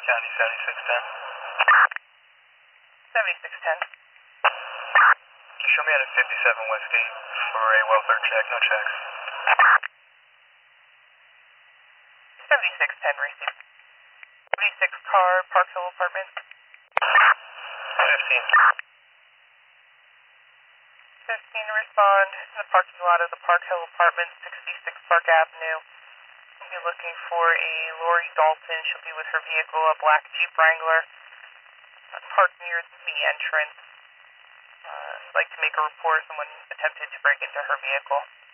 County 7610. 7610. Can you show me out of 57 Westgate for a welfare check? No checks. 7610 received. 76 car, Park Hill Apartments. 15. 15 to respond in the parking lot of the Park Hill Apartments, 66 Park Avenue. We'll be looking for a Lori Dalton. She'll be with her vehicle, a black Jeep Wrangler, parked near the entrance. I'd like to make a report someone attempted to break into her vehicle.